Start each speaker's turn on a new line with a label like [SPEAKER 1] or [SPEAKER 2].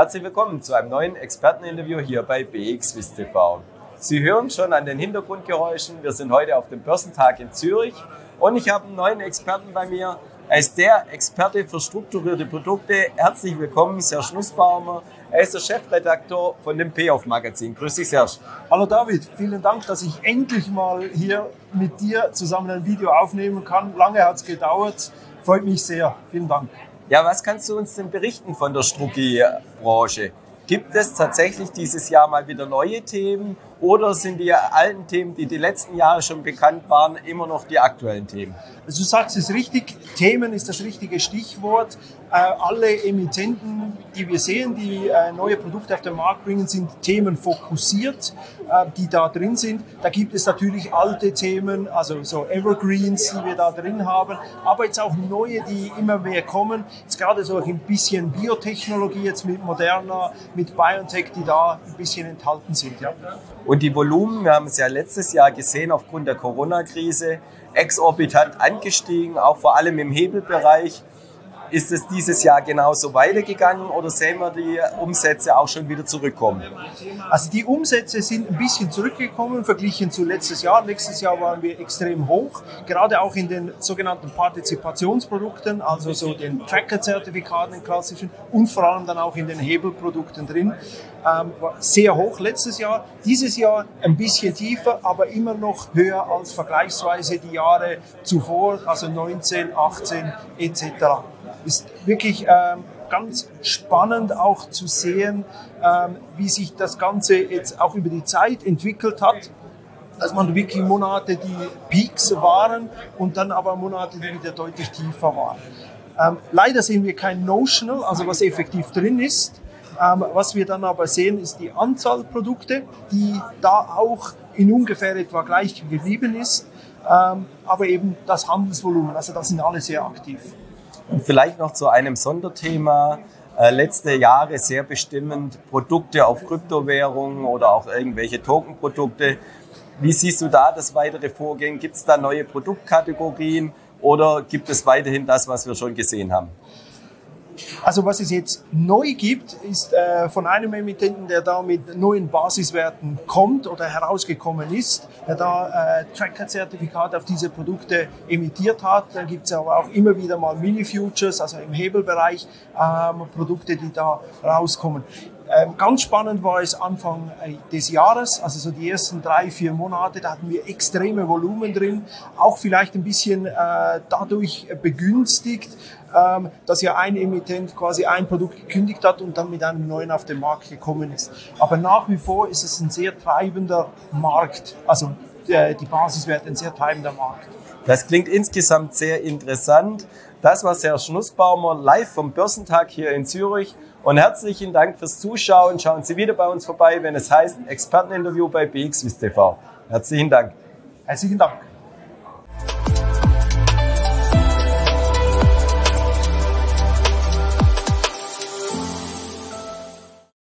[SPEAKER 1] Herzlich willkommen zu einem neuen Experteninterview hier bei BXWIST TV. Sie hören schon an den Hintergrundgeräuschen, wir sind heute auf dem Börsentag in Zürich und ich habe einen neuen Experten bei mir. Er ist der Experte für strukturierte Produkte. Herzlich willkommen, Serge Nussbaumer. Er ist der Chefredakteur von dem Payoff Magazin. Grüß dich, Serge.
[SPEAKER 2] Hallo David, vielen Dank, dass ich endlich mal hier mit dir zusammen ein Video aufnehmen kann. Lange hat es gedauert, freut mich sehr. Vielen Dank.
[SPEAKER 1] Ja, was kannst du uns denn berichten von der Strucki-Branche? Gibt es tatsächlich dieses Jahr mal wieder neue Themen oder sind die alten Themen, die letzten Jahre schon bekannt waren, immer noch die aktuellen Themen?
[SPEAKER 2] Also du sagst es richtig, Themen ist das richtige Stichwort. Alle Emittenten, die wir sehen, die neue Produkte auf den Markt bringen, sind themenfokussiert, die da drin sind. Da gibt es natürlich alte Themen, also so Evergreens, die wir da drin haben, aber jetzt auch neue, die immer mehr kommen. Jetzt gerade so ein bisschen Biotechnologie, jetzt mit Moderna, mit BioNTech, die da ein bisschen enthalten sind. Ja.
[SPEAKER 1] Und die Volumen, wir haben es ja letztes Jahr gesehen, aufgrund der Corona-Krise, exorbitant angestiegen, auch vor allem im Hebelbereich. Ist es dieses Jahr genauso weitergegangen oder sehen wir die Umsätze auch schon wieder zurückkommen?
[SPEAKER 2] Also die Umsätze sind ein bisschen zurückgekommen, verglichen zu letztes Jahr. Letztes Jahr waren wir extrem hoch, gerade auch in den sogenannten Partizipationsprodukten, also so den Tracker-Zertifikaten, den klassischen, und vor allem dann auch in den Hebelprodukten drin. War sehr hoch letztes Jahr. Dieses Jahr ein bisschen tiefer, aber immer noch höher als vergleichsweise die Jahre zuvor, also 19, 18 etc. Ist wirklich ganz spannend auch zu sehen, wie sich das Ganze jetzt auch über die Zeit entwickelt hat. Dass man wirklich Monate, die Peaks waren und dann aber Monate, die wieder deutlich tiefer waren. Leider sehen wir kein Notional, also was effektiv drin ist. Was wir dann aber sehen, ist die Anzahl Produkte, die da auch in ungefähr etwa gleich geblieben ist, aber eben das Handelsvolumen, also da sind alle sehr aktiv.
[SPEAKER 1] Und vielleicht noch zu einem Sonderthema, letzte Jahre sehr bestimmend, Produkte auf Kryptowährungen oder auch irgendwelche Tokenprodukte. Wie siehst du da das weitere Vorgehen? Gibt es da neue Produktkategorien oder gibt es weiterhin das, was wir schon gesehen haben?
[SPEAKER 2] Also was es jetzt neu gibt, ist von einem Emittenten, der da mit neuen Basiswerten kommt oder herausgekommen ist, der da Tracker-Zertifikate auf diese Produkte emittiert hat. Dann gibt es aber auch immer wieder mal Mini-Futures, also im Hebelbereich, Produkte, die da rauskommen. Ganz spannend war es Anfang des Jahres, also so die ersten 3-4 Monate, da hatten wir extreme Volumen drin, auch vielleicht ein bisschen dadurch begünstigt, dass ja ein Emittent quasi ein Produkt gekündigt hat und dann mit einem neuen auf den Markt gekommen ist. Aber nach wie vor ist es ein sehr treibender Markt, also die Basiswerte ein sehr treibender Markt.
[SPEAKER 1] Das klingt insgesamt sehr interessant. Das war Serge Nussbaumer live vom Börsentag hier in Zürich. Und herzlichen Dank fürs Zuschauen. Schauen Sie wieder bei uns vorbei, wenn es heißt Experteninterview bei BXWIST TV. Herzlichen Dank.
[SPEAKER 2] Herzlichen Dank.